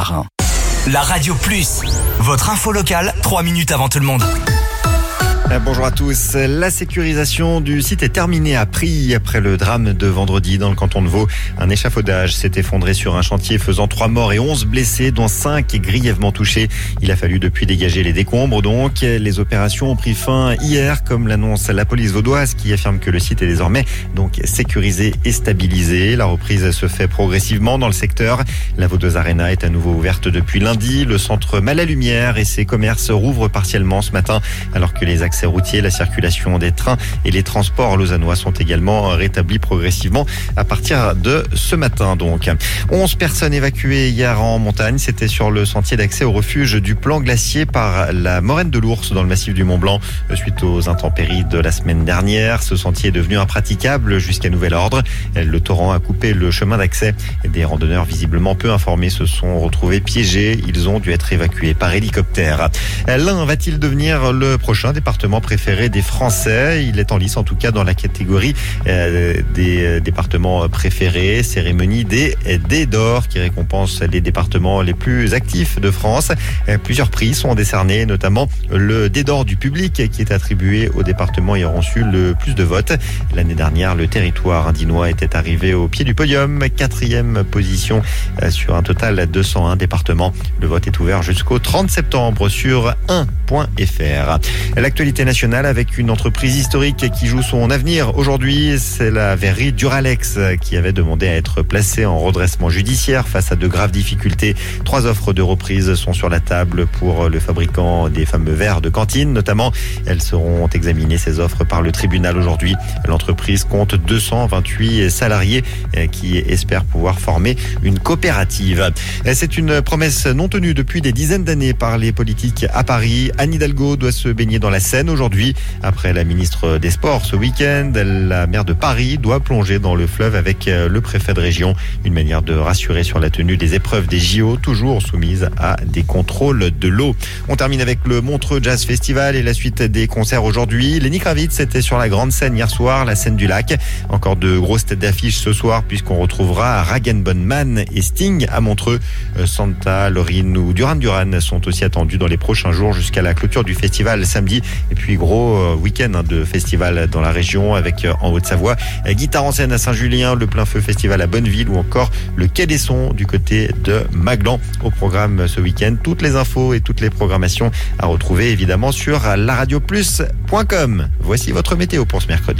Béarn. La Radio Plus, votre info locale, 3 minutes avant tout le monde. Bonjour à tous. La sécurisation du site est terminée à Prie après le drame de vendredi dans le canton de Vaud. Un échafaudage s'est effondré sur un chantier faisant 3 morts et 11 blessés, dont 5 grièvement touchés. Il a fallu depuis dégager les décombres. Donc, les opérations ont pris fin hier, comme l'annonce la police vaudoise qui affirme que le site est désormais donc sécurisé et stabilisé. La reprise se fait progressivement dans le secteur. La Vaudoise Arena est à nouveau ouverte depuis lundi. Le centre Malalumière et ses commerces rouvrent partiellement ce matin, alors que les accès routiers, la circulation des trains et les transports lausannois sont également rétablis progressivement à partir de ce matin. Donc, 11 personnes évacuées hier en montagne. C'était sur le sentier d'accès au refuge du Plan Glacier par la Moraine de l'Ours dans le massif du Mont-Blanc. Suite aux intempéries de la semaine dernière, ce sentier est devenu impraticable jusqu'à nouvel ordre. Le torrent a coupé le chemin d'accès. Des randonneurs visiblement peu informés se sont retrouvés piégés. Ils ont dû être évacués par hélicoptère. L'Ain va-t-il devenir le prochain département préféré des Français? Il est en lice en tout cas dans la catégorie des départements préférés. Cérémonie des Dés d'or qui récompense les départements les plus actifs de France. Plusieurs prix sont décernés, notamment le Dés d'or du public qui est attribué aux départements ayant reçu le plus de votes. L'année dernière, le territoire indinois était arrivé au pied du podium, 4e position sur un total de 201 départements. Le vote est ouvert jusqu'au 30 septembre sur 1.fr. L'actualité nationale avec une entreprise historique qui joue son avenir aujourd'hui. C'est la verrerie Duralex qui avait demandé à être placée en redressement judiciaire face à de graves difficultés. 3 offres de reprise sont sur la table pour le fabricant des fameux verres de cantine notamment. Elles seront examinées, ces offres, par le tribunal aujourd'hui. L'entreprise compte 228 salariés qui espèrent pouvoir former une coopérative. C'est une promesse non tenue depuis des dizaines d'années par les politiques à Paris. Anne Hidalgo doit se baigner dans la Seine aujourd'hui. Après la ministre des Sports ce week-end, la maire de Paris doit plonger dans le fleuve avec le préfet de région. Une manière de rassurer sur la tenue des épreuves des JO, toujours soumises à des contrôles de l'eau. On termine avec le Montreux Jazz Festival et la suite des concerts aujourd'hui. Lenny Kravitz était sur la grande scène hier soir, la scène du lac. Encore de grosses têtes d'affiche ce soir puisqu'on retrouvera Rag & Bone Man et Sting à Montreux. Santa, Loreen ou Duran Duran sont aussi attendus dans les prochains jours jusqu'à la clôture du festival samedi. Et puis gros week-end de festival dans la région avec en Haute-Savoie, Guitare en scène à Saint-Julien, le Plein Feu Festival à Bonneville ou encore le Quai des Sons du côté de Maglan. Au programme ce week-end, toutes les infos et toutes les programmations à retrouver évidemment sur laradioplus.com. Voici votre météo pour ce mercredi.